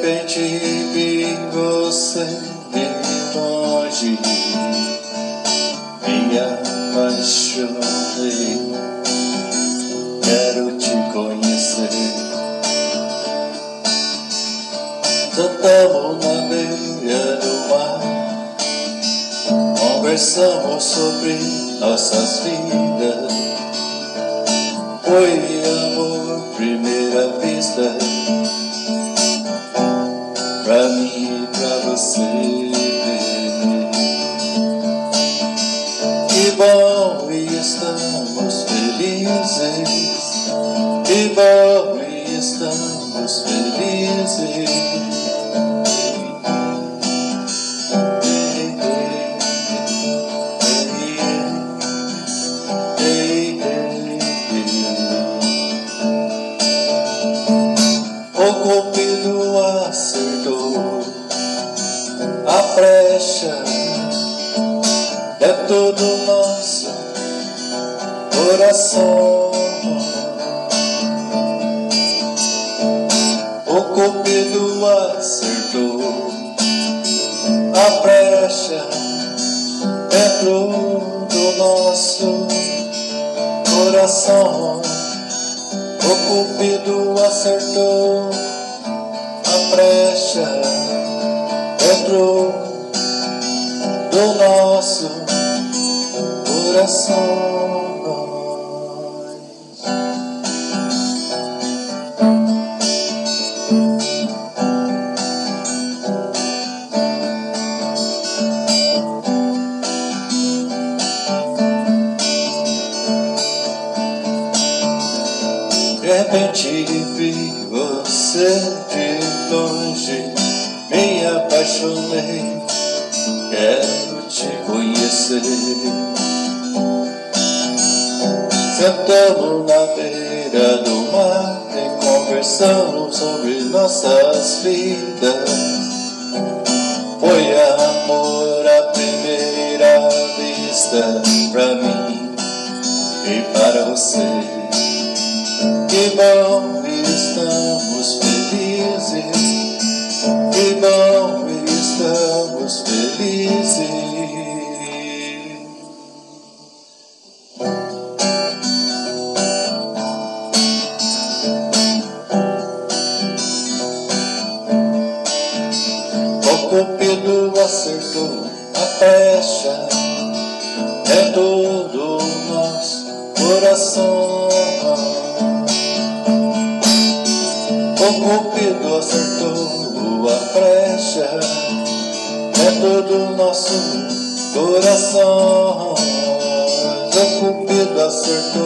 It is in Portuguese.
repente vi você de longe, me apaixonei, quero te conhecer. Sentamos na beira do mar, conversamos sobre nossas vidas. Foi amor, primeira vista, pra mim e pra você. Que bom e estamos felizes, que bom e estamos felizes. O Cupido acertou a flecha, é todo nosso coração. O Cupido acertou a flecha dentro do nosso coração. O Cupido acertou a flecha dentro do nosso coração. De repente vi você de longe, me apaixonei, quero te conhecer. Sentamos na beira do mar e conversamos sobre nossas vidas. Foi amor à primeira vista, pra mim e para você. Que bom estamos felizes, que bom estamos felizes. O Cupido acertou a flecha dentro do nosso coração. O Cupido acertou a flecha dentro do nosso coração. O Cupido acertou